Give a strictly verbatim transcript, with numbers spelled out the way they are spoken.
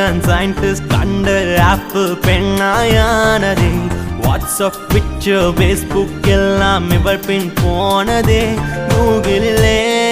London scientist கண்ட apple பெண்ணாயானதே WhatsApp Twitter Facebook எல்லாம் இவள் பின் போனதே கூகுளிலே